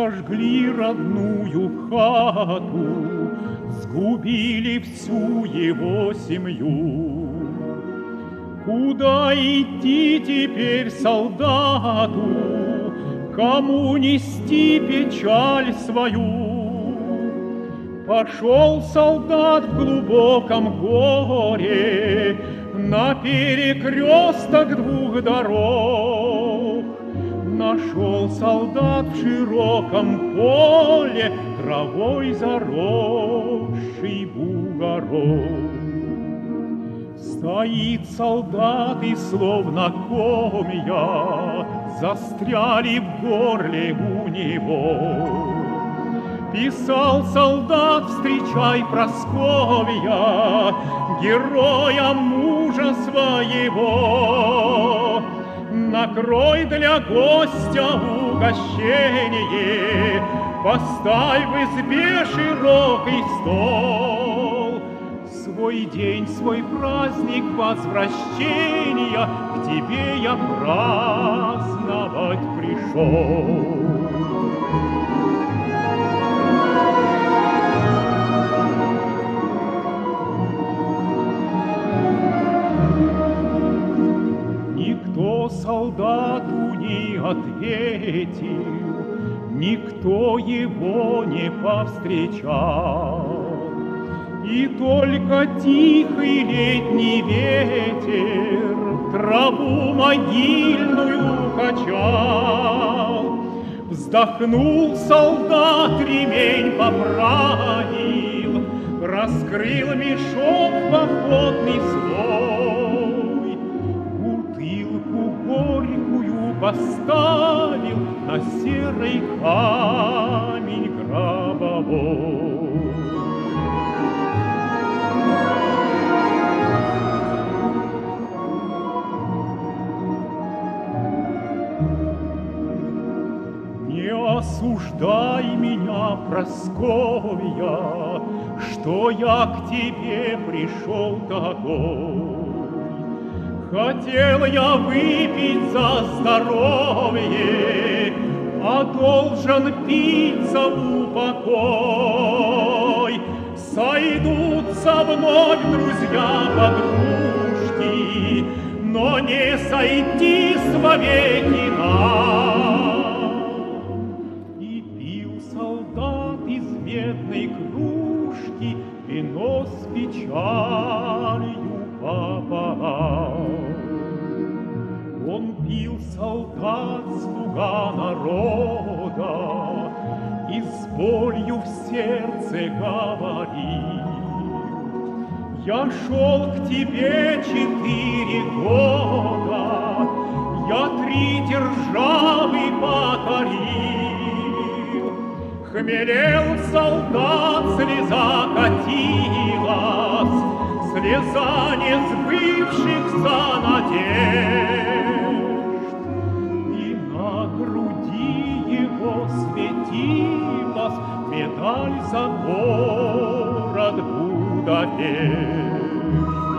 Сожгли родную хату, сгубили всю его семью. Куда идти теперь солдату, кому нести печаль свою? Пошел солдат в глубоком горе на перекресток двух дорог. Нашел солдат в широком поле травой заросший бугорок. Стоит солдат, и словно комья застряли в горле у него. Писал солдат, встречай, Прасковья, героя мужа своего. Накрой для гостя угощение, поставь в избе широкий стол. Свой день, свой праздник возвращения к тебе я праздновать пришел. Никто солдату не ответил, никто его не повстречал. И только тихий летний ветер траву могильную качал. Вздохнул солдат, ремень поправил, раскрыл мешок походный свой. Бутылку горькую поставил на серый камень гробовой. Не осуждай меня, Прасковья, что я к тебе пришел такой. Хотел я выпить за здоровье, а должен пить за упокой. Сойдутся вновь друзья-подружки, но не сойтись вовеки нам. И пил солдат из медной кружки вино с печалью пополам. Он пил, солдат, слуга народа, и с болью в сердце говорил: я шел к тебе 4 года, я 3 державы покорил. Хмелел солдат, слеза катилась, слеза несбывшихся надежд. И на груди его светилась медаль за город Будапешт.